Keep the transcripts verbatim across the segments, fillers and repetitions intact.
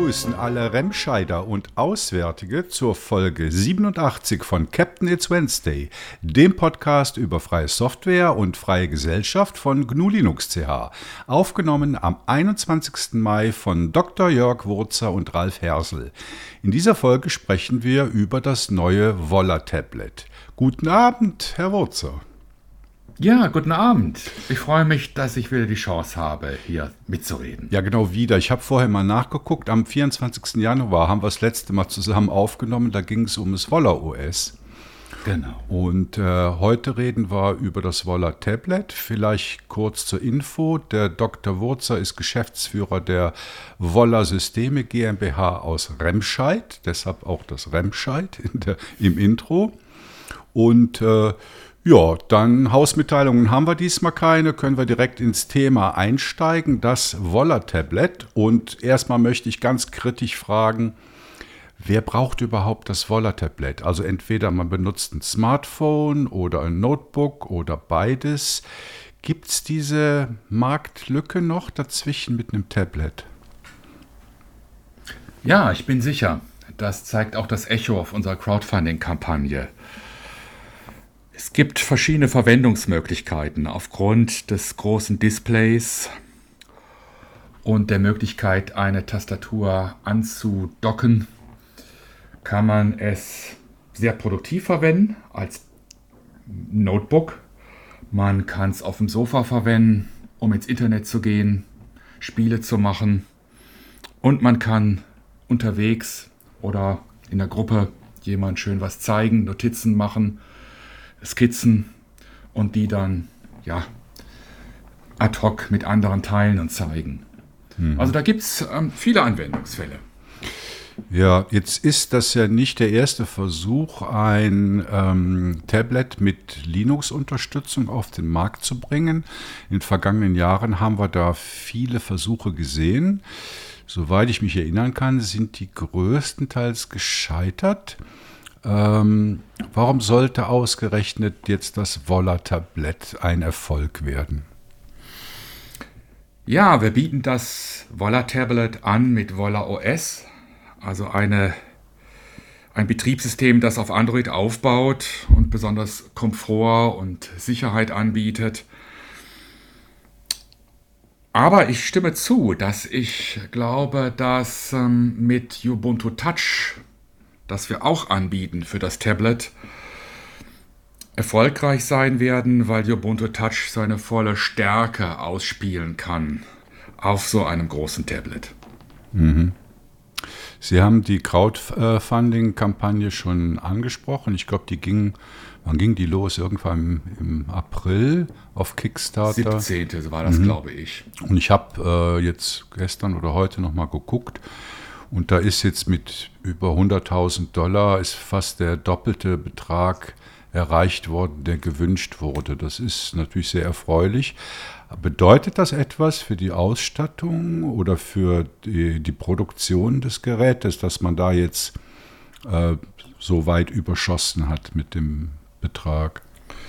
begrüßen alle Remscheider und Auswärtige zur Folge siebenundachtzig von Captain It's Wednesday, dem Podcast über freie Software und freie Gesellschaft von G N U Linux C H, aufgenommen am einundzwanzigsten Mai von Doktor Jörg Wurzer und Ralf Hersel. In dieser Folge sprechen wir über das neue Wolla-Tablet. Guten Abend, Herr Wurzer. Ja, guten Abend. Ich freue mich, dass ich wieder die Chance habe, hier mitzureden. Ja, genau wieder. Ich habe vorher mal nachgeguckt. Am vierundzwanzigsten Januar haben wir das letzte Mal zusammen aufgenommen. Da ging es um das Wolla O S. Genau. Und äh, heute reden wir über das Wolla-Tablet. Vielleicht kurz zur Info. Der Doktor Wurzer ist Geschäftsführer der Wolla Systeme GmbH aus Remscheid. Deshalb auch das Remscheid in der, im Intro. Und äh, ja, dann Hausmitteilungen haben wir diesmal keine, können wir direkt ins Thema einsteigen, das Wolla-Tablet. Und erstmal möchte ich ganz kritisch fragen, wer braucht überhaupt das Wolla-Tablet? Also entweder man benutzt ein Smartphone oder ein Notebook oder beides. Gibt es diese Marktlücke noch dazwischen mit einem Tablet? Ja, ich bin sicher. Das zeigt auch das Echo auf unserer Crowdfunding-Kampagne. Es gibt verschiedene Verwendungsmöglichkeiten aufgrund des großen Displays und der Möglichkeit, eine Tastatur anzudocken, kann man es sehr produktiv verwenden als Notebook. Man kann es auf dem Sofa verwenden, um ins Internet zu gehen, Spiele zu machen, und man kann unterwegs oder in der Gruppe jemand schön was zeigen, Notizen machen, Skizzen und die dann ja ad hoc mit anderen teilen und zeigen. Mhm. Also da gibt es ähm, viele Anwendungsfälle. Ja, jetzt ist das ja nicht der erste Versuch, ein ähm, Tablet mit Linux-Unterstützung auf den Markt zu bringen. In den vergangenen Jahren haben wir da viele Versuche gesehen. Soweit ich mich erinnern kann, sind die größtenteils gescheitert. Ähm, warum sollte ausgerechnet jetzt das Wolla-Tablet ein Erfolg werden? Ja, wir bieten das Wolla-Tablet an mit Wolla O S, also eine, ein Betriebssystem, das auf Android aufbaut und besonders Komfort und Sicherheit anbietet. Aber ich stimme zu, dass ich glaube, dass ähm, mit Ubuntu Touch, das wir auch anbieten für das Tablet, erfolgreich sein werden, weil Ubuntu Touch seine volle Stärke ausspielen kann auf so einem großen Tablet. Mhm. Sie haben die Crowdfunding-Kampagne schon angesprochen. Ich glaube, die ging, wann ging die los? Irgendwann im, im April auf Kickstarter. siebzehnten war das, mhm. glaube ich. Und ich habe äh, jetzt gestern oder heute nochmal geguckt. Und da ist jetzt mit über hunderttausend Dollar ist fast der doppelte Betrag erreicht worden, der gewünscht wurde. Das ist natürlich sehr erfreulich. Bedeutet das etwas für die Ausstattung oder für die, die Produktion des Gerätes, dass man da jetzt äh, so weit überschossen hat mit dem Betrag?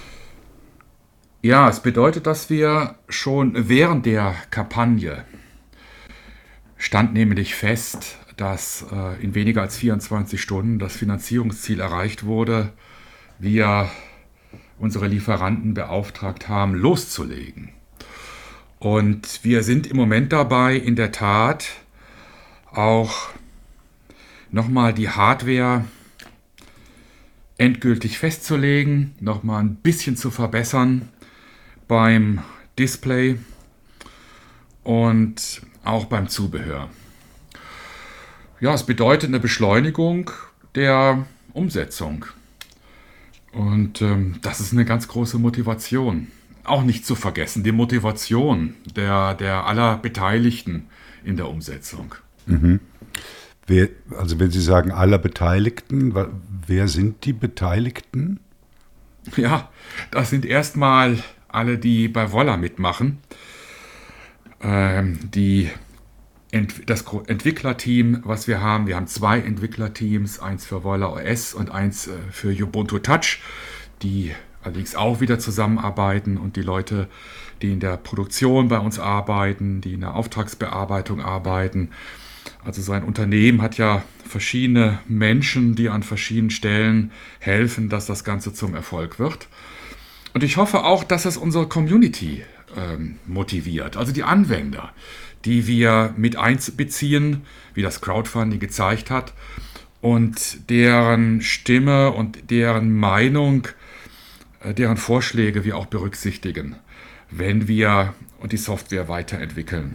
Ja, es bedeutet, dass wir schon während der Kampagne stand nämlich fest, dass äh, in weniger als vierundzwanzig Stunden das Finanzierungsziel erreicht wurde, wir unsere Lieferanten beauftragt haben, loszulegen. Und wir sind im Moment dabei, in der Tat auch nochmal die Hardware endgültig festzulegen, nochmal ein bisschen zu verbessern beim Display und auch beim Zubehör. Ja, es bedeutet eine Beschleunigung der Umsetzung. Und ähm, das ist eine ganz große Motivation. Auch nicht zu vergessen, die Motivation der, der aller Beteiligten in der Umsetzung. Mhm. Wer, also wenn Sie sagen aller Beteiligten, wer sind die Beteiligten? Ja, das sind erstmal alle, die bei Wolla mitmachen. Ähm, die Ent- das Entwicklerteam, was wir haben, wir haben zwei Entwicklerteams, eins für Wolla O S und eins äh, für Ubuntu Touch, die allerdings auch wieder zusammenarbeiten, und die Leute, die in der Produktion bei uns arbeiten, die in der Auftragsbearbeitung arbeiten. Also so ein Unternehmen hat ja verschiedene Menschen, die an verschiedenen Stellen helfen, dass das Ganze zum Erfolg wird. Und ich hoffe auch, dass es unsere Community ähm, motiviert, also die Anwender, die wir mit einbeziehen, wie das Crowdfunding gezeigt hat, und deren Stimme und deren Meinung, äh, deren Vorschläge wir auch berücksichtigen, wenn wir die Software weiterentwickeln.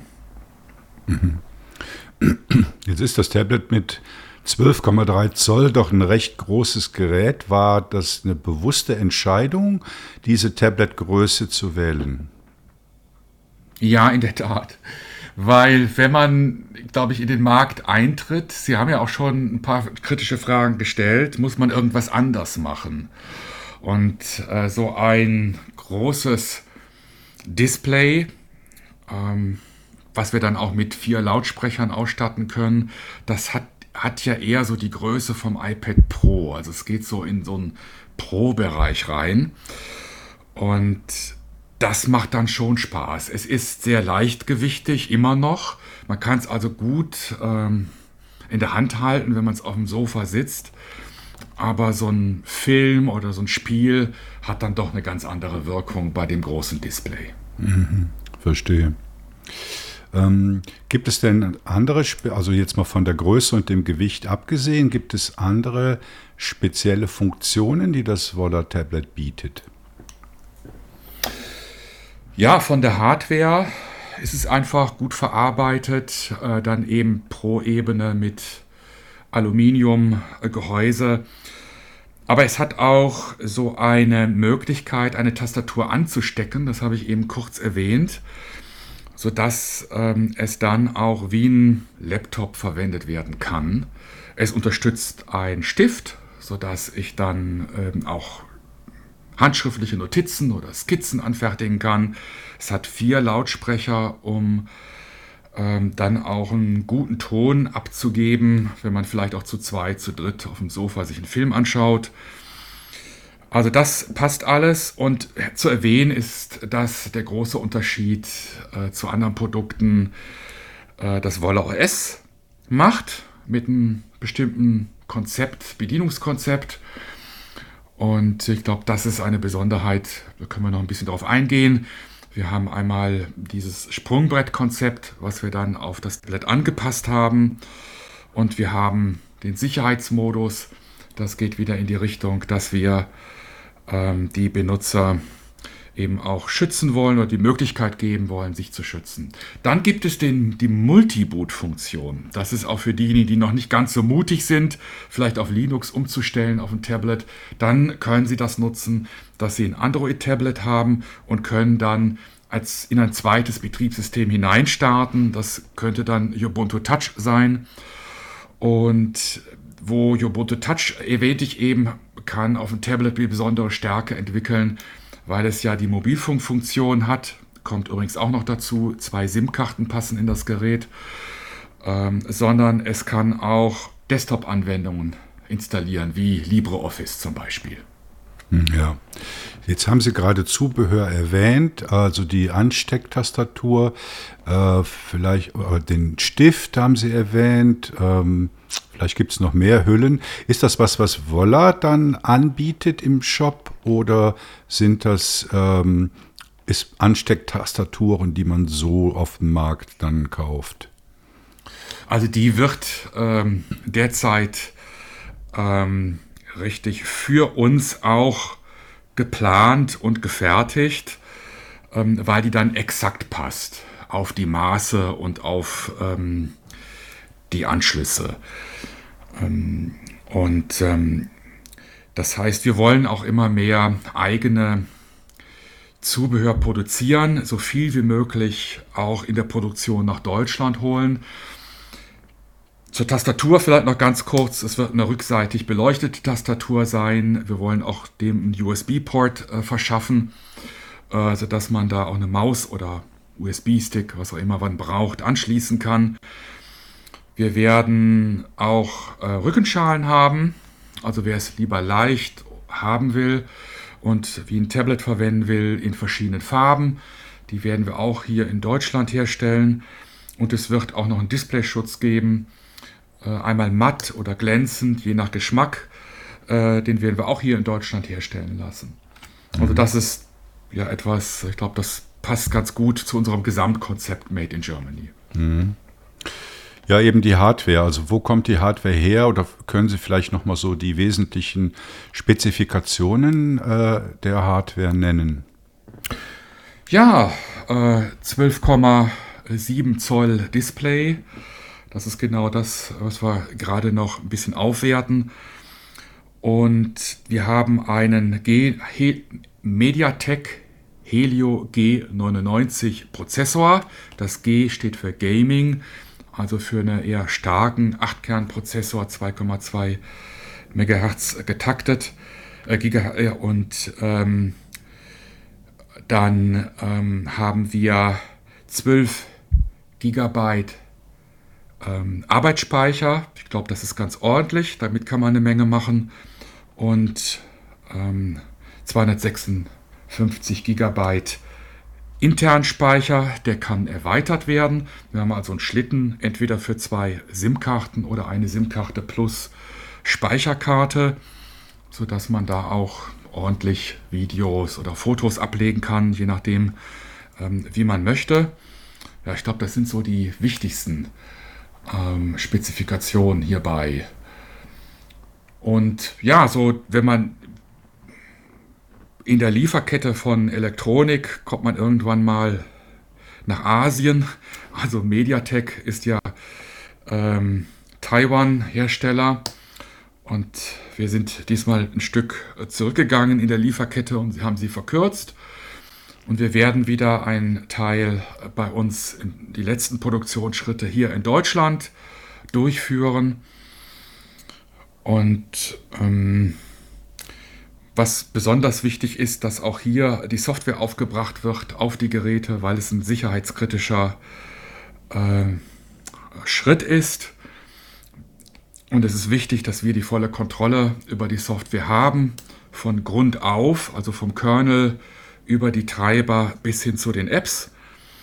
Jetzt ist das Tablet mit zwölf Komma drei Zoll doch ein recht großes Gerät. War das eine bewusste Entscheidung, diese Tabletgröße zu wählen? Ja, in der Tat. Weil wenn man, glaube ich, in den Markt eintritt, Sie haben ja auch schon ein paar kritische Fragen gestellt, muss man irgendwas anders machen. Und äh, so ein großes Display, ähm, was wir dann auch mit vier Lautsprechern ausstatten können, das hat, hat ja eher so die Größe vom iPad Pro. Also es geht so in so einen Pro-Bereich rein. Und das macht dann schon Spaß. Es ist sehr leichtgewichtig, immer noch. Man kann es also gut ähm, in der Hand halten, wenn man es auf dem Sofa sitzt. Aber so ein Film oder so ein Spiel hat dann doch eine ganz andere Wirkung bei dem großen Display. Mhm, verstehe. Ähm, gibt es denn andere, also jetzt mal von der Größe und dem Gewicht abgesehen, gibt es andere spezielle Funktionen, die das Voller Tablet bietet? Ja, von der Hardware ist es einfach gut verarbeitet, äh, dann eben pro Ebene mit Aluminiumgehäuse. Aber es hat auch so eine Möglichkeit, eine Tastatur anzustecken, das habe ich eben kurz erwähnt, sodass ähm, es dann auch wie ein Laptop verwendet werden kann. Es unterstützt einen Stift, sodass ich dann ähm, auch handschriftliche Notizen oder Skizzen anfertigen kann. Es hat vier Lautsprecher, um ähm, dann auch einen guten Ton abzugeben, wenn man vielleicht auch zu zweit, zu dritt auf dem Sofa sich einen Film anschaut. Also das passt alles, und zu erwähnen ist, dass der große Unterschied äh, zu anderen Produkten äh, das Voller O S macht, mit einem bestimmten Konzept, Bedienungskonzept. Und ich glaube, das ist eine Besonderheit, da können wir noch ein bisschen drauf eingehen. Wir haben einmal dieses Sprungbrettkonzept, was wir dann auf das Tablet angepasst haben. Und wir haben den Sicherheitsmodus. Das geht wieder in die Richtung, dass wir ähm, die Benutzer eben auch schützen wollen oder die Möglichkeit geben wollen, sich zu schützen. Dann gibt es den, die Multi-Boot-Funktion. Das ist auch für diejenigen, die noch nicht ganz so mutig sind, vielleicht auf Linux umzustellen, auf ein Tablet. Dann können sie das nutzen, dass sie ein Android-Tablet haben und können dann als in ein zweites Betriebssystem hineinstarten. Das könnte dann Ubuntu Touch sein. Und wo Ubuntu Touch, erwähnte ich eben, kann auf dem Tablet die besondere Stärke entwickeln, weil es ja die Mobilfunkfunktion hat, kommt übrigens auch noch dazu, zwei SIM-Karten passen in das Gerät, ähm, sondern es kann auch Desktop-Anwendungen installieren, wie LibreOffice zum Beispiel. Ja, jetzt haben Sie gerade Zubehör erwähnt, also die Anstecktastatur, äh, vielleicht äh, den Stift haben Sie erwähnt, ähm, vielleicht gibt es noch mehr Hüllen. Ist das was, was Voller dann anbietet im Shop, oder sind das ähm, ist Anstecktastaturen, die man so auf dem Markt dann kauft? Also die wird ähm, derzeit ähm, richtig für uns auch geplant und gefertigt, ähm, weil die dann exakt passt auf die Maße und auf ähm, die Anschlüsse. Ähm, und ähm, das heißt, wir wollen auch immer mehr eigene Zubehör produzieren, so viel wie möglich auch in der Produktion nach Deutschland holen. Zur Tastatur vielleicht noch ganz kurz. Es wird eine rückseitig beleuchtete Tastatur sein. Wir wollen auch dem einen U S B-Port äh, verschaffen, äh, sodass man da auch eine Maus oder U S B-Stick, was auch immer man braucht, anschließen kann. Wir werden auch äh, Rückenschalen haben. Also wer es lieber leicht haben will und wie ein Tablet verwenden will, in verschiedenen Farben. Die werden wir auch hier in Deutschland herstellen. Und es wird auch noch einen Displayschutz geben, äh, einmal matt oder glänzend, je nach Geschmack. Äh, den werden wir auch hier in Deutschland herstellen lassen. Also das ist ja etwas, ich glaube, das passt ganz gut zu unserem Gesamtkonzept Made in Germany. Mhm. Ja, eben die Hardware. Also wo kommt die Hardware her? Oder können Sie vielleicht nochmal so die wesentlichen Spezifikationen äh, der Hardware nennen? Ja, äh, zwölf Komma sieben Zoll Display. Das ist genau das, was wir gerade noch ein bisschen aufwerten. Und wir haben einen G He MediaTek Helio G neunundneunzig Prozessor. Das G steht für Gaming, also für einen eher starken acht Kern Prozessor, zwei Komma zwei Megahertz getaktet. Äh, Giga, äh, und ähm, dann ähm, haben wir zwölf Gigabyte ähm, Arbeitsspeicher. Ich glaube, das ist ganz ordentlich. Damit kann man eine Menge machen. Und ähm, zweihundertsechsundfünfzig Gigabyte internen Speicher, der kann erweitert werden. Wir haben also einen Schlitten, entweder für zwei SIM-Karten oder eine SIM-Karte plus Speicherkarte, sodass man da auch ordentlich Videos oder Fotos ablegen kann, je nachdem, ähm, wie man möchte. Ja, ich glaube, das sind so die wichtigsten ähm, Spezifikationen hierbei. Und ja, so wenn man in der Lieferkette von Elektronik kommt man irgendwann mal nach Asien. Also MediaTek ist ja ähm, Taiwan-Hersteller und wir sind diesmal ein Stück zurückgegangen in der Lieferkette und haben sie verkürzt. Und wir werden wieder einen Teil bei uns in die letzten Produktionsschritte hier in Deutschland durchführen. Und ähm, was besonders wichtig ist, dass auch hier die Software aufgebracht wird auf die Geräte, weil es ein sicherheitskritischer äh, Schritt ist. Und es ist wichtig, dass wir die volle Kontrolle über die Software haben, von Grund auf, also vom Kernel über die Treiber bis hin zu den Apps.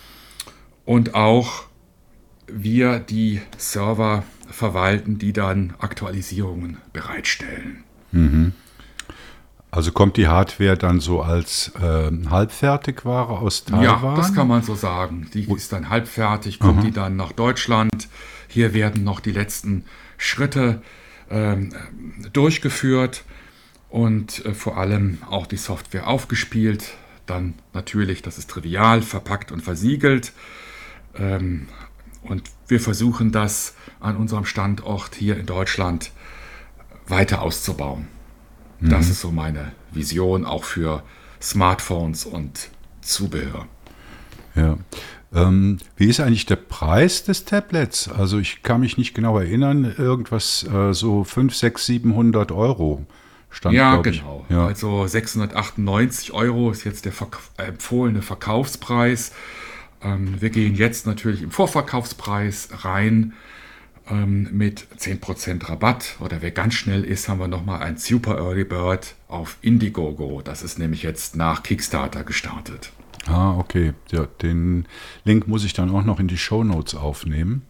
Und auch wir die Server verwalten, die dann Aktualisierungen bereitstellen. Mhm. Also kommt die Hardware dann so als äh, Halbfertigware aus Taiwan? Ja, das kann man so sagen. Die ist dann halbfertig, kommt Aha. die dann nach Deutschland. Hier werden noch die letzten Schritte ähm, durchgeführt und äh, vor allem auch die Software aufgespielt. Dann natürlich, das ist trivial, verpackt und versiegelt. Ähm, und wir versuchen das an unserem Standort hier in Deutschland weiter auszubauen. Das Mhm. ist so meine Vision auch für Smartphones und Zubehör. Ja. Ähm, wie ist eigentlich der Preis des Tablets? Also ich kann mich nicht genau erinnern, irgendwas äh, so fünfhundert, sechshundert, siebenhundert Euro stand, Ja, glaube ich. genau. Ja. Also sechshundertachtundneunzig Euro ist jetzt der verk- äh, empfohlene Verkaufspreis. Ähm, wir gehen jetzt natürlich im Vorverkaufspreis rein ähm, mit zehn Prozent Rabatt. Oder wer ganz schnell ist, haben wir nochmal ein Super Early Bird auf Indiegogo. Das ist nämlich jetzt nach Kickstarter gestartet. Ah, okay. Ja, den Link muss ich dann auch noch in die Shownotes aufnehmen.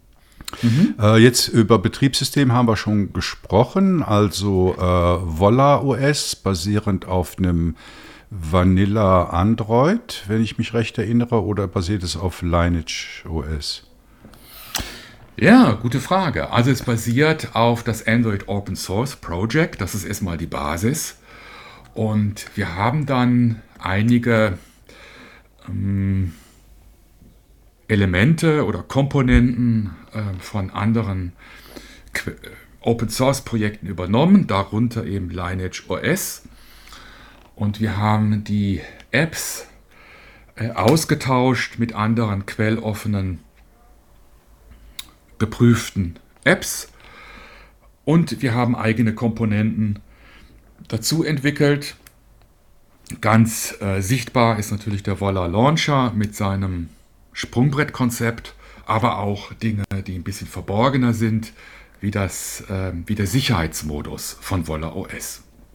Äh, jetzt über Betriebssystem haben wir schon gesprochen, also äh, Volla O S basierend auf einem Vanilla Android, wenn ich mich recht erinnere, oder basiert es auf Lineage O S? Ja, gute Frage. Also es basiert auf das Android Open Source Project. Das ist erstmal die Basis. Und wir haben dann einige ähm, Elemente oder Komponenten äh, von anderen Qu- Open Source Projekten übernommen, darunter eben Lineage O S. Und wir haben die Apps äh, ausgetauscht mit anderen quelloffenen geprüften Apps und wir haben eigene Komponenten dazu entwickelt. Ganz äh, sichtbar ist natürlich der Volla Launcher mit seinem Sprungbrettkonzept, aber auch Dinge, die ein bisschen verborgener sind, wie, das, äh, wie der Sicherheitsmodus von Volla O S.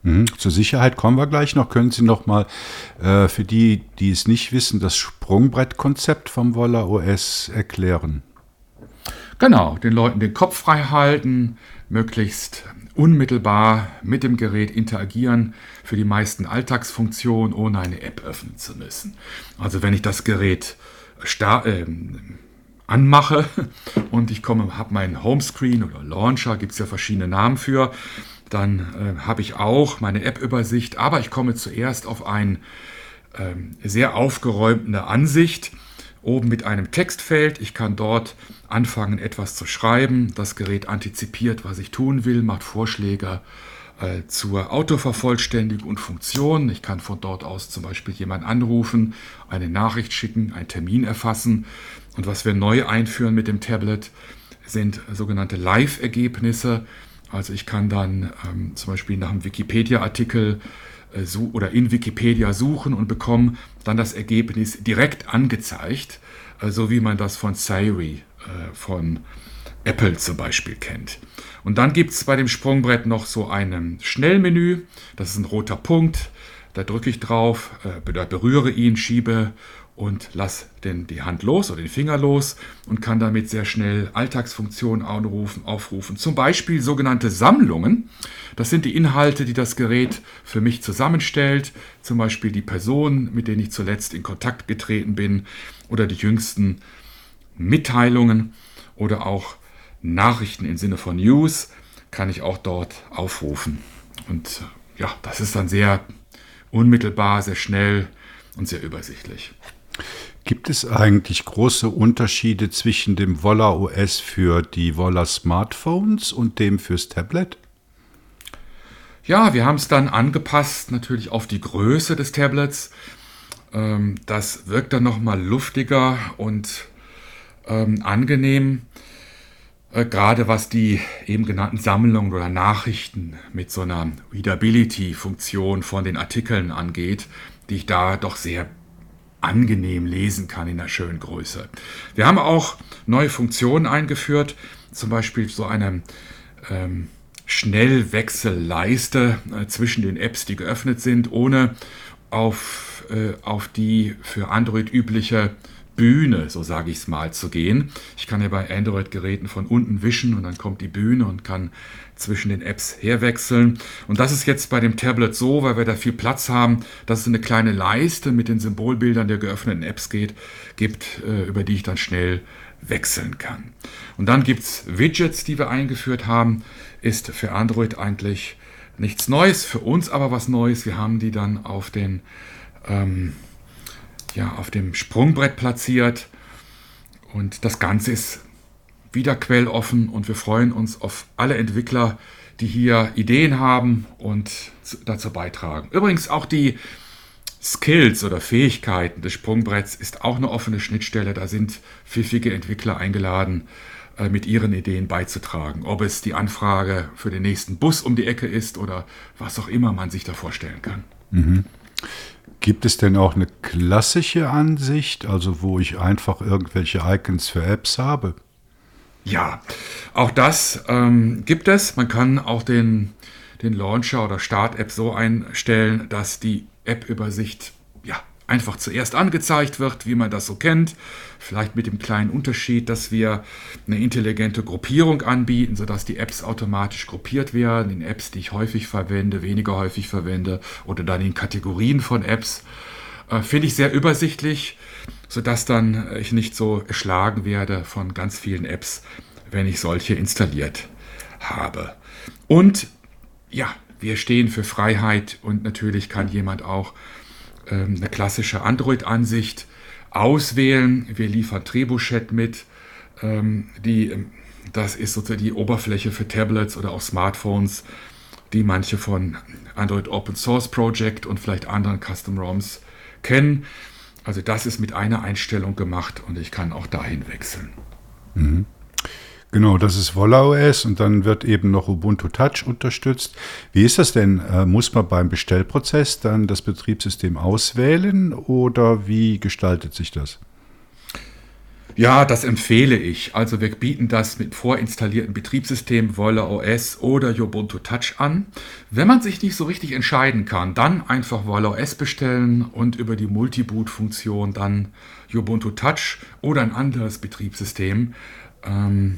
Mhm. Zur Sicherheit kommen wir gleich noch. Können Sie noch mal äh, für die, die es nicht wissen, das Sprungbrettkonzept vom Wolla O S erklären? Genau, den Leuten den Kopf frei halten, möglichst unmittelbar mit dem Gerät interagieren, für die meisten Alltagsfunktionen, ohne eine App öffnen zu müssen. Also wenn ich das Gerät star- äh, anmache und ich komme, habe meinen Homescreen oder Launcher, gibt es ja verschiedene Namen für, dann äh, habe ich auch meine App-Übersicht, aber ich komme zuerst auf eine äh, sehr aufgeräumte Ansicht, oben mit einem Textfeld. Ich kann dort anfangen, etwas zu schreiben. Das Gerät antizipiert, was ich tun will, macht Vorschläge äh, zur Autovervollständigung und Funktion. Ich kann von dort aus zum Beispiel jemanden anrufen, eine Nachricht schicken, einen Termin erfassen. Und was wir neu einführen mit dem Tablet, sind sogenannte Live-Ergebnisse. Also ich kann dann ähm, zum Beispiel nach einem Wikipedia-Artikel äh, su- oder in Wikipedia suchen und bekomme dann das Ergebnis direkt angezeigt, äh, so wie man das von Siri äh, von Apple zum Beispiel kennt. Und dann gibt es bei dem Sprungbrett noch so ein Schnellmenü, das ist ein roter Punkt, da drücke ich drauf, äh, berühre ihn, schiebe und lasse den, die Hand los oder den Finger los und kann damit sehr schnell Alltagsfunktionen aufrufen, aufrufen. Zum Beispiel sogenannte Sammlungen. Das sind die Inhalte, die das Gerät für mich zusammenstellt. Zum Beispiel die Personen, mit denen ich zuletzt in Kontakt getreten bin oder die jüngsten Mitteilungen oder auch Nachrichten im Sinne von News kann ich auch dort aufrufen. Und ja, das ist dann sehr unmittelbar, sehr schnell und sehr übersichtlich. Gibt es eigentlich große Unterschiede zwischen dem Wolla O S für die Wolla Smartphones und dem fürs Tablet? Ja, wir haben es dann angepasst natürlich auf die Größe des Tablets. Ähm, das wirkt dann nochmal luftiger und ähm, angenehm. Äh, gerade was die eben genannten Sammlungen oder Nachrichten mit so einer Readability-Funktion von den Artikeln angeht, die ich da doch sehr angenehm lesen kann in einer schönen Größe. Wir haben auch neue Funktionen eingeführt, zum Beispiel so eine ähm, Schnellwechselleiste äh, zwischen den Apps, die geöffnet sind, ohne auf, äh, auf die für Android übliche Bühne, so sage ich es mal, zu gehen. Ich kann ja bei Android-Geräten von unten wischen und dann kommt die Bühne und kann zwischen den Apps herwechseln. Und das ist jetzt bei dem Tablet so, weil wir da viel Platz haben, dass es eine kleine Leiste mit den Symbolbildern der geöffneten Apps geht, gibt, äh, über die ich dann schnell wechseln kann. Und dann gibt es Widgets, die wir eingeführt haben. Ist für Android eigentlich nichts Neues, für uns aber was Neues. Wir haben die dann auf den ähm, ja, auf dem Sprungbrett platziert und das Ganze ist wieder quelloffen und wir freuen uns auf alle Entwickler, die hier Ideen haben und dazu beitragen. Übrigens auch die Skills oder Fähigkeiten des Sprungbretts ist auch eine offene Schnittstelle. Da sind pfiffige Entwickler eingeladen, mit ihren Ideen beizutragen. Ob es die Anfrage für den nächsten Bus um die Ecke ist oder was auch immer man sich da vorstellen kann. Mhm. Gibt es denn auch eine klassische Ansicht, also wo ich einfach irgendwelche Icons für Apps habe? Ja, auch das ähm, gibt es. Man kann auch den, den Launcher oder Start-App so einstellen, dass die App-Übersicht ja, einfach zuerst angezeigt wird, wie man das so kennt. Vielleicht mit dem kleinen Unterschied, dass wir eine intelligente Gruppierung anbieten, sodass die Apps automatisch gruppiert werden in Apps, die ich häufig verwende, weniger häufig verwende oder dann in Kategorien von Apps. Äh, finde ich sehr übersichtlich, sodass dann ich nicht so erschlagen werde von ganz vielen Apps, wenn ich solche installiert habe. Und ja, wir stehen für Freiheit und natürlich kann jemand auch ähm, eine klassische Android-Ansicht auswählen. Wir liefern Trebuchet mit. Ähm, die, das ist sozusagen die Oberfläche für Tablets oder auch Smartphones, die manche von Android Open Source Project und vielleicht anderen Custom ROMs kennen. Also das ist mit einer Einstellung gemacht und ich kann auch dahin wechseln. Mhm. Genau, das ist Wolla O S und dann wird eben noch Ubuntu Touch unterstützt. Wie ist das denn? Äh, muss man beim Bestellprozess dann das Betriebssystem auswählen oder wie gestaltet sich das? Ja, das empfehle ich. Also wir bieten das mit vorinstallierten Betriebssystemen, Voila O S oder Ubuntu Touch an. Wenn man sich nicht so richtig entscheiden kann, dann einfach Voila O S bestellen und über die Multiboot-Funktion dann Ubuntu Touch oder ein anderes Betriebssystem ähm,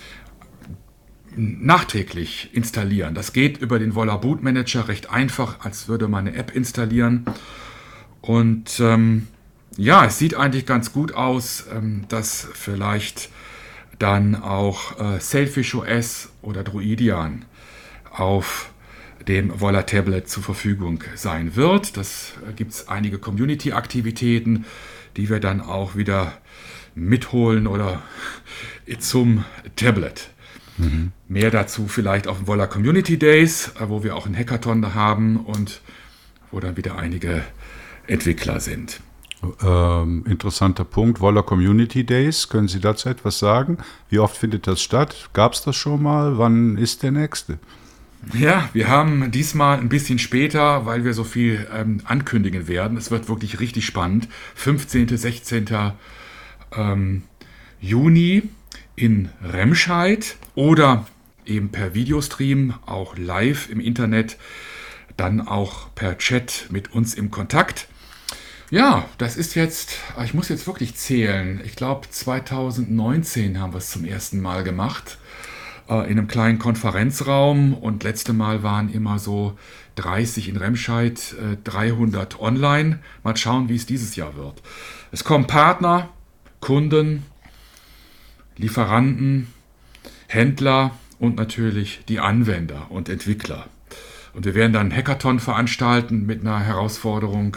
nachträglich installieren. Das geht über den Voila Boot Manager recht einfach, als würde man eine App installieren. Und ähm, ja, es sieht eigentlich ganz gut aus, ähm, dass vielleicht dann auch äh, Sailfish O S oder Druidian auf dem Voila Tablet zur Verfügung sein wird. Das äh, gibt es einige Community-Aktivitäten, die wir dann auch wieder mitholen oder zum Tablet. Mhm. Mehr dazu vielleicht auf den Voila Community Days, äh, wo wir auch einen Hackathon da haben und wo dann wieder einige Entwickler sind. Ähm, interessanter Punkt, Voila Community Days. Können Sie dazu etwas sagen? Wie oft findet das statt? Gab es das schon mal? Wann ist der nächste? Ja, wir haben diesmal ein bisschen später, weil wir so viel ähm, ankündigen werden. Es wird wirklich richtig spannend. fünfzehnten, sechzehnten Ähm, Juni in Remscheid oder eben per Videostream, auch live im Internet, dann auch per Chat mit uns im Kontakt. Ja, das ist jetzt, ich muss jetzt wirklich zählen. Ich glaube, zweitausendneunzehn haben wir es zum ersten Mal gemacht, äh, in einem kleinen Konferenzraum. Und letzte Mal waren immer so dreißig in Remscheid, äh, dreihundert online. Mal schauen, wie es dieses Jahr wird. Es kommen Partner, Kunden, Lieferanten, Händler und natürlich die Anwender und Entwickler. Und wir werden dann einen Hackathon veranstalten mit einer Herausforderung,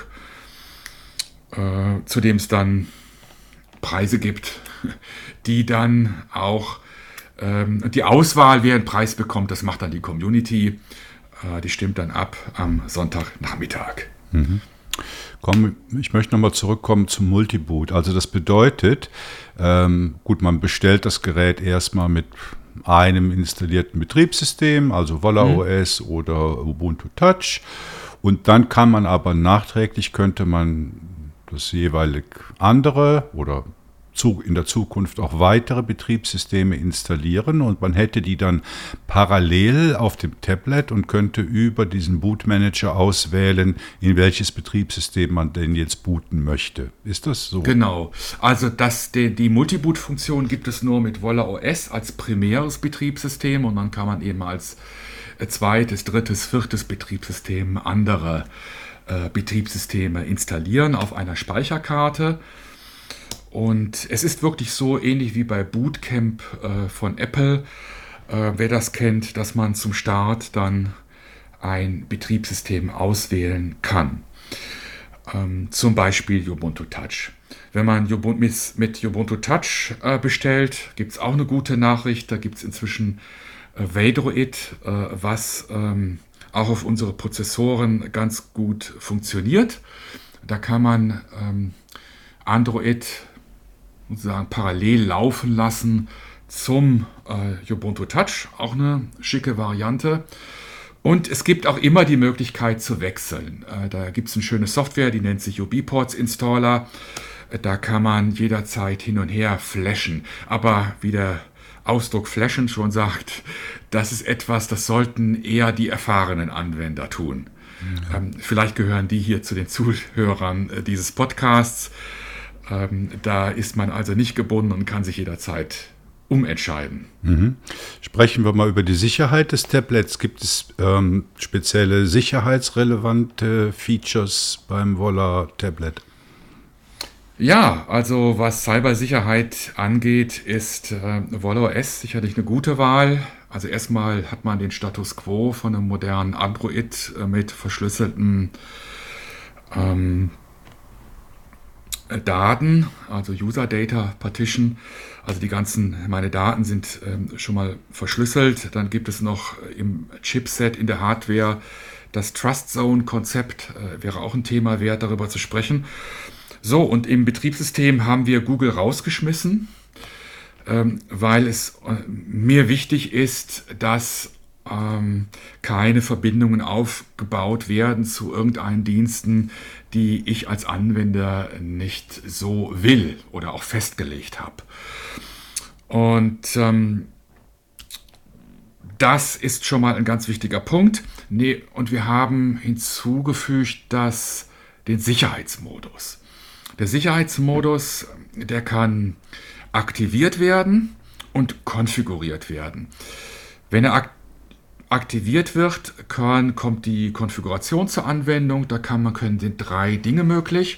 Äh, zu dem es dann Preise gibt, die dann auch ähm, die Auswahl, wer einen Preis bekommt, das macht dann die Community. Äh, die stimmt dann ab am Sonntagnachmittag. Mhm. Komm, ich möchte nochmal zurückkommen zum Multiboot. Also das bedeutet, ähm, gut, man bestellt das Gerät erstmal mit einem installierten Betriebssystem, also Voila mhm. O S oder Ubuntu Touch. Und dann kann man aber nachträglich, könnte man das jeweilig andere oder in der Zukunft auch weitere Betriebssysteme installieren und man hätte die dann parallel auf dem Tablet und könnte über diesen Bootmanager auswählen, in welches Betriebssystem man denn jetzt booten möchte. Ist das so? Genau. Also das, die, die Multiboot-Funktion gibt es nur mit Voila O S als primäres Betriebssystem und dann kann man eben als zweites, drittes, viertes Betriebssystem andere äh, Betriebssysteme installieren auf einer Speicherkarte. Und es ist wirklich so ähnlich wie bei Bootcamp äh, von Apple, äh, wer das kennt, dass man zum Start dann ein Betriebssystem auswählen kann. Ähm, zum Beispiel Ubuntu Touch. Wenn man Ubuntu, mit, mit Ubuntu Touch äh, bestellt, gibt es auch eine gute Nachricht. Da gibt es inzwischen äh, Vadroid, äh, was ähm, auch auf unsere Prozessoren ganz gut funktioniert. Da kann man ähm, Android sozusagen parallel laufen lassen zum äh, Ubuntu Touch, auch eine schicke Variante. Und es gibt auch immer die Möglichkeit zu wechseln. Äh, da gibt es eine schöne Software, die nennt sich U B Ports Installer. Äh, da kann man jederzeit hin und her flashen. Aber wie der Ausdruck flashen schon sagt, das ist etwas, das sollten eher die erfahrenen Anwender tun. Ja. Ähm, vielleicht gehören die hier zu den Zuhörern äh, dieses Podcasts. Ähm, da ist man also nicht gebunden und kann sich jederzeit umentscheiden. Mhm. Sprechen wir mal über die Sicherheit des Tablets. Gibt es ähm, spezielle sicherheitsrelevante Features beim Voila Tablet? Ja, also was Cybersicherheit angeht, ist äh, Voila O S sicherlich eine gute Wahl. Also erstmal hat man den Status quo von einem modernen Android äh, mit verschlüsselten ähm, Daten, also User Data Partition, also die ganzen, meine Daten sind ähm, schon mal verschlüsselt. Dann gibt es noch im Chipset in der Hardware das Trust Zone Konzept, äh, wäre auch ein Thema wert, darüber zu sprechen. So, und im Betriebssystem haben wir Google rausgeschmissen, ähm, weil es äh, mir wichtig ist, dass ähm, keine Verbindungen aufgebaut werden zu irgendeinen Diensten, die ich als Anwender nicht so will oder auch festgelegt habe. Und ähm, das ist schon mal ein ganz wichtiger Punkt. Nee, und wir haben hinzugefügt, dass den Sicherheitsmodus. Der Sicherheitsmodus, der kann aktiviert werden und konfiguriert werden. Wenn er ak aktiviert wird, kann, kommt die Konfiguration zur Anwendung. Da kann man, können sind drei Dinge möglich.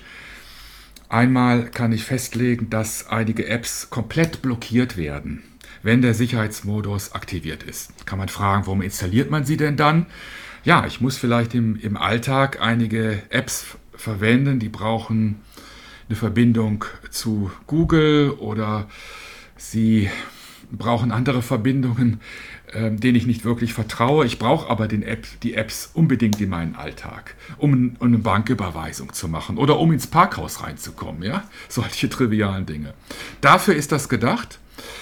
Einmal kann ich festlegen, dass einige Apps komplett blockiert werden, wenn der Sicherheitsmodus aktiviert ist. Kann man fragen, warum installiert man sie denn dann? Ja, ich muss vielleicht im, im Alltag einige Apps verwenden, die brauchen eine Verbindung zu Google oder sie brauchen andere Verbindungen, äh, denen ich nicht wirklich vertraue. Ich brauche aber den App, die Apps unbedingt in meinen Alltag, um, um eine Banküberweisung zu machen oder um ins Parkhaus reinzukommen. Ja? Solche trivialen Dinge. Dafür ist das gedacht.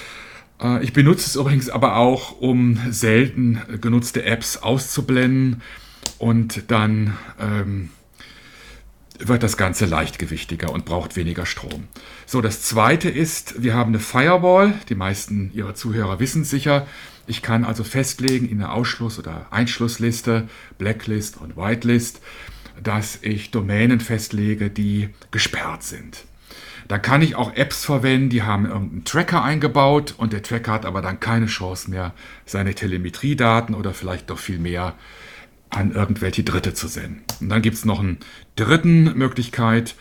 Äh, ich benutze es übrigens aber auch, um selten genutzte Apps auszublenden und dann ähm, wird das Ganze leichtgewichtiger und braucht weniger Strom. So, das zweite ist, wir haben eine Firewall. Die meisten Ihrer Zuhörer wissen es sicher. Ich kann also festlegen in der Ausschluss- oder Einschlussliste, Blacklist und Whitelist, dass ich Domänen festlege, die gesperrt sind. Da kann ich auch Apps verwenden, die haben irgendeinen Tracker eingebaut und der Tracker hat aber dann keine Chance mehr, seine Telemetriedaten oder vielleicht doch viel mehr an irgendwelche Dritte zu senden. Und dann gibt es noch eine dritte Möglichkeit,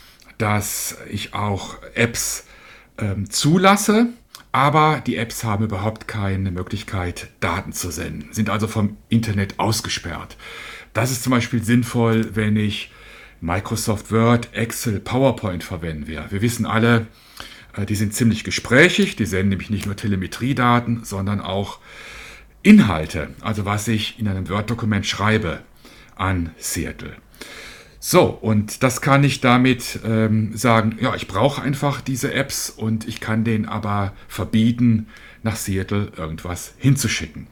dass ich auch Apps ähm, zulasse, aber die Apps haben überhaupt keine Möglichkeit, Daten zu senden, sind also vom Internet ausgesperrt. Das ist zum Beispiel sinnvoll, wenn ich Microsoft Word, Excel, PowerPoint verwenden werde. Wir wissen alle, äh, die sind ziemlich gesprächig, die senden nämlich nicht nur Telemetriedaten, sondern auch Inhalte, also was ich in einem Word-Dokument schreibe, an Seattle. So, und das kann ich damit ähm, sagen, ja, ich brauche einfach diese Apps und ich kann denen aber verbieten, nach Seattle irgendwas hinzuschicken.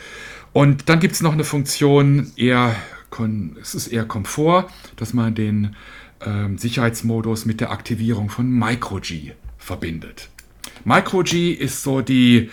Und dann gibt es noch eine Funktion, eher, es ist eher Komfort, dass man den ähm, Sicherheitsmodus mit der Aktivierung von MicroG verbindet. MicroG ist so die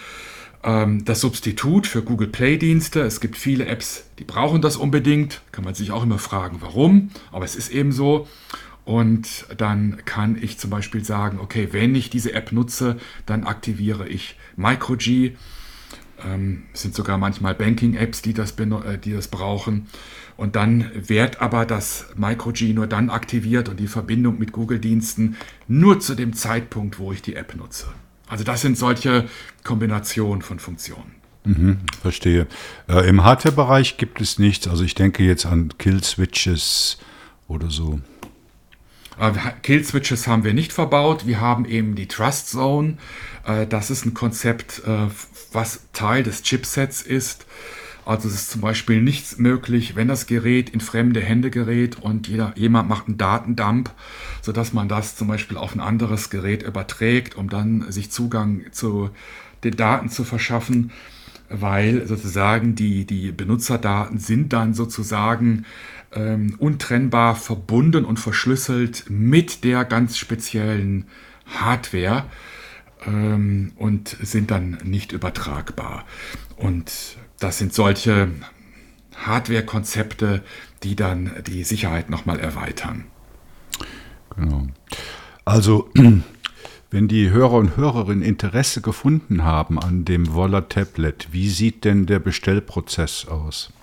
das Substitut für Google Play-Dienste. Es gibt viele Apps, die brauchen das unbedingt. Kann man sich auch immer fragen, warum. Aber es ist eben so. Und dann kann ich zum Beispiel sagen, okay, wenn ich diese App nutze, dann aktiviere ich MicroG. Ähm, es sind sogar manchmal Banking-Apps, die das, die das brauchen. Und dann wird aber das MicroG nur dann aktiviert und die Verbindung mit Google-Diensten nur zu dem Zeitpunkt, wo ich die App nutze. Also das sind solche Kombinationen von Funktionen. Mhm, verstehe. Äh, Im Hardware-Bereich gibt es nichts. Also ich denke jetzt an Kill-Switches oder so. Äh, Kill-Switches haben wir nicht verbaut. Wir haben eben die Trust Zone. Äh, das ist ein Konzept, äh, was Teil des Chipsets ist. Also es ist zum Beispiel nichts möglich, wenn das Gerät in fremde Hände gerät und jeder, jemand macht einen Datendump, sodass man das zum Beispiel auf ein anderes Gerät überträgt, um dann sich Zugang zu den Daten zu verschaffen, weil sozusagen die, die Benutzerdaten sind dann sozusagen ähm, untrennbar verbunden und verschlüsselt mit der ganz speziellen Hardware ähm, und sind dann nicht übertragbar. Und das sind solche Hardware-Konzepte, die dann die Sicherheit nochmal erweitern. Genau. Also, wenn die Hörer und Hörerinnen Interesse gefunden haben an dem Wolla Tablet, wie sieht denn der Bestellprozess aus?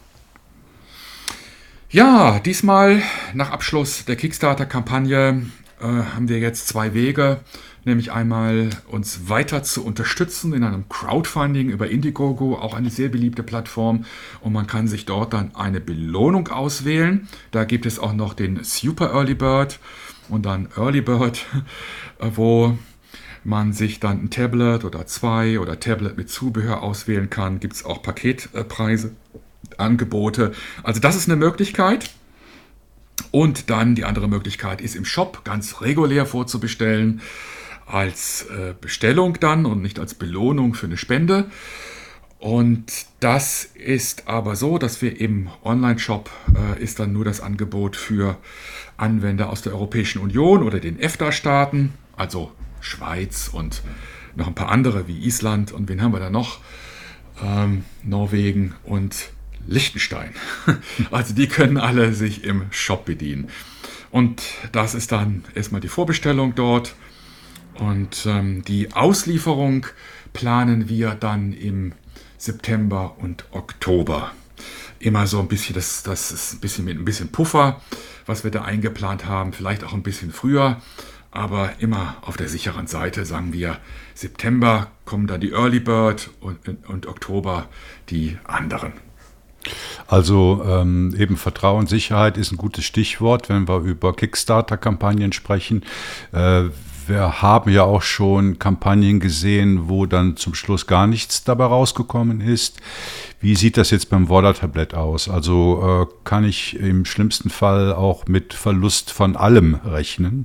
Ja, diesmal nach Abschluss der Kickstarter-Kampagne äh, haben wir jetzt zwei Wege, nämlich einmal uns weiter zu unterstützen in einem Crowdfunding über Indiegogo, auch eine sehr beliebte Plattform, und man kann sich dort dann eine Belohnung auswählen. Da gibt es auch noch den Super Early Bird und dann Early Bird, wo man sich dann ein Tablet oder zwei oder Tablet mit Zubehör auswählen kann. Gibt es auch Paketpreise, Angebote. Also das ist eine Möglichkeit. Und dann die andere Möglichkeit ist im Shop ganz regulär vorzubestellen, als äh, Bestellung dann und nicht als Belohnung für eine Spende. Und das ist aber so, dass wir im Online-Shop äh, ist dann nur das Angebot für Anwender aus der Europäischen Union oder den EFTA-Staaten, also Schweiz und noch ein paar andere wie Island und wen haben wir da noch? Ähm, Norwegen und Liechtenstein. Also die können alle sich im Shop bedienen. Und das ist dann erstmal die Vorbestellung dort. Und ähm, die Auslieferung planen wir dann im September und Oktober. Immer so ein bisschen, das, das ist ein bisschen mit ein bisschen Puffer, was wir da eingeplant haben, vielleicht auch ein bisschen früher, aber immer auf der sicheren Seite, sagen wir, September kommen dann die Early Bird und, und Oktober die anderen. Also ähm, eben Vertrauen, Sicherheit ist ein gutes Stichwort, wenn wir über Kickstarter-Kampagnen sprechen. Äh, Wir haben ja auch schon Kampagnen gesehen, wo dann zum Schluss gar nichts dabei rausgekommen ist. Wie sieht das jetzt beim Voller-Tablett aus? Also äh, kann ich im schlimmsten Fall auch mit Verlust von allem rechnen?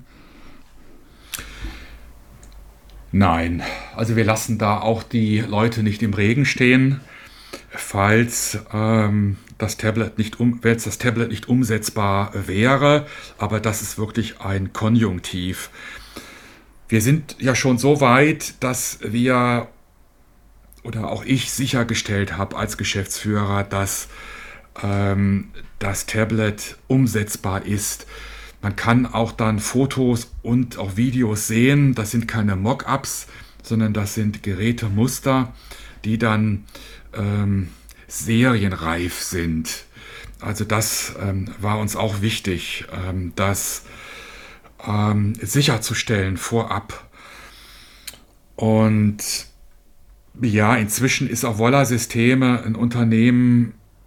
Nein, also wir lassen da auch die Leute nicht im Regen stehen, falls ähm, das Tablet nicht um, falls das Tablet nicht umsetzbar wäre. Aber das ist wirklich ein Konjunktiv. Wir sind ja schon so weit, dass wir oder auch ich sichergestellt habe als Geschäftsführer, dass ähm, das Tablet umsetzbar ist. Man kann auch dann Fotos und auch Videos sehen. Das sind keine Mockups, sondern das sind Gerätemuster, die dann ähm, serienreif sind. Also das ähm, war uns auch wichtig, ähm, dass Ähm, sicherzustellen vorab. Und ja, inzwischen ist auch Voller Systeme ein Unternehmen,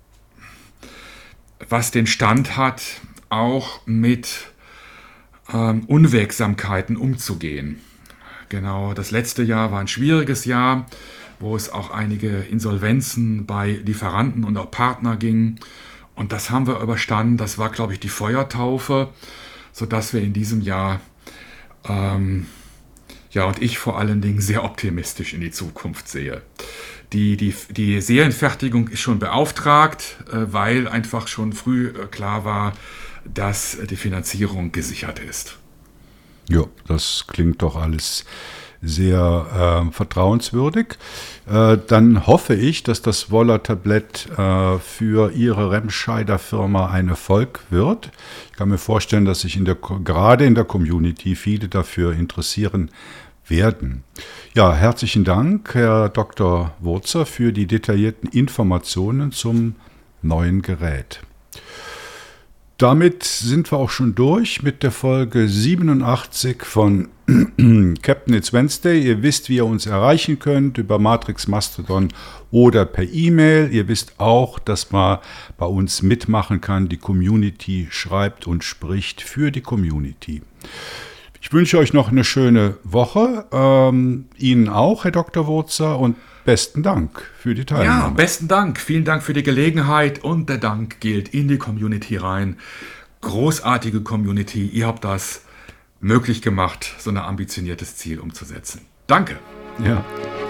was den Stand hat, auch mit ähm, Unwägsamkeiten umzugehen. Genau, das letzte Jahr war ein schwieriges Jahr, wo es auch einige Insolvenzen bei Lieferanten und auch Partner ging. Und das haben wir überstanden. Das war, glaube ich, die Feuertaufe, sodass wir in diesem Jahr, ähm, ja und ich vor allen Dingen, sehr optimistisch in die Zukunft sehe. Die, die, die Serienfertigung ist schon beauftragt, äh, weil einfach schon früh äh, klar war, dass die Finanzierung gesichert ist. Ja, das klingt doch alles sehr äh, vertrauenswürdig. Äh, dann hoffe ich, dass das Voller-Tablett äh, für Ihre Remscheider Firma ein Erfolg wird. Ich kann mir vorstellen, dass sich in der, gerade in der Community viele dafür interessieren werden. Ja, herzlichen Dank, Herr Doktor Wurzer, für die detaillierten Informationen zum neuen Gerät. Damit sind wir auch schon durch mit der Folge siebenundachtzig von Captain It's Wednesday. Ihr wisst, wie ihr uns erreichen könnt, über Matrix, Mastodon oder per E-Mail. Ihr wisst auch, dass man bei uns mitmachen kann. Die Community schreibt und spricht für die Community. Ich wünsche euch noch eine schöne Woche. Ähm, Ihnen auch, Herr Doktor Wurzer, und besten Dank für die Teilnahme. Ja, besten Dank. Vielen Dank für die Gelegenheit und der Dank gilt in die Community rein. Großartige Community. Ihr habt das möglich gemacht, so ein ambitioniertes Ziel umzusetzen. Danke. Ja.